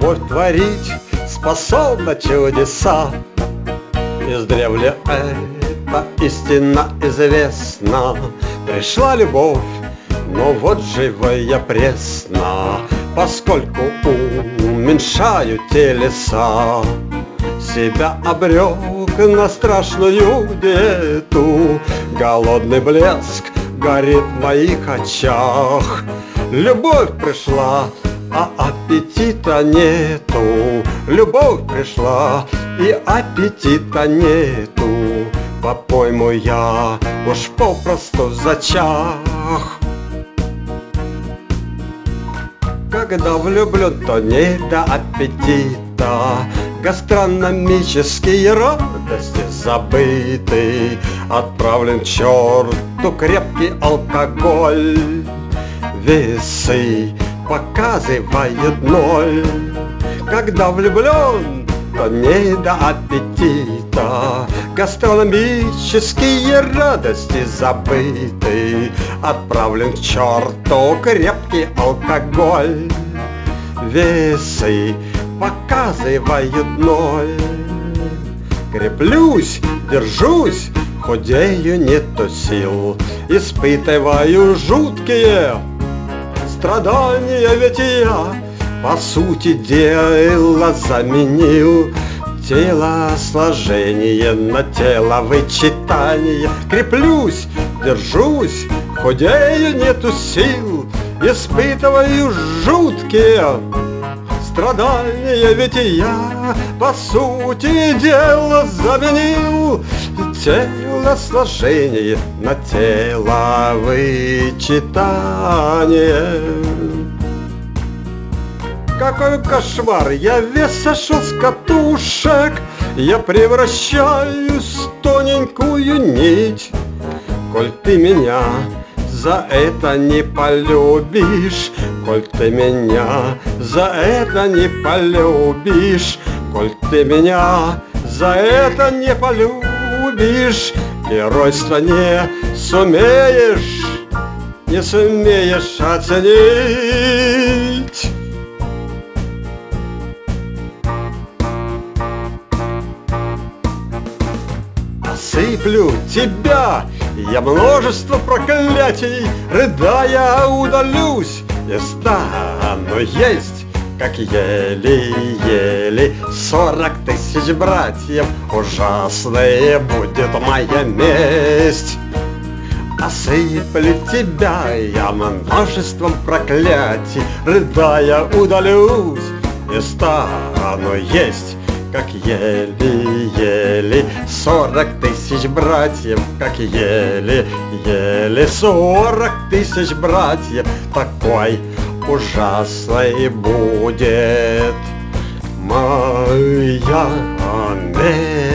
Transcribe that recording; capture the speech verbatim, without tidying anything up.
любовь творить способна чудеса. Издревле эта истина известна. Пришла любовь, но вот живая пресна, поскольку уменьшают телеса. Себя обрек на страшную диету, голодный блеск горит в моих очах. Любовь пришла, а аппетита нету. Любовь пришла, и аппетита нету. По-пойму я уж попросту зачах. Когда влюблен, то не до аппетита. Гастрономические радости забыты. Отправлен к черту крепкий алкоголь. Весы показывают ноль. Когда влюблен, то не до аппетита. Гастрономические радости забыты. Отправлен к черту крепкий алкоголь. Весы показывают ноль. Креплюсь, держусь, худею, нету сил. Испытываю жуткие страдания, ведь я, по сути дела, заменил телосложение на теловычитание. Креплюсь, держусь, худею, нету сил. Испытываю жуткие страдания, ведь я, по сути дела, заменил телосложение на теловычитание. Какой кошмар, я весь сошел с катушек. Я превращаюсь в тоненькую нить. Коль ты меня за это не полюбишь, коль ты меня за это не полюбишь, коль ты меня за это не полюбишь, геройство не сумеешь, не сумеешь оценить. Осыплю тебя я множество проклятий, рыдая удалюсь и стану есть, как еле-еле сорок тысяч братьев. Ужасная будет моя месть. Осыплю тебя я множеством проклятий, рыдая удалюсь и стану есть, как еле-еле сорок тысяч братьев, как еле-еле сорок тысяч братьев. Такой ужасной будет моя месть.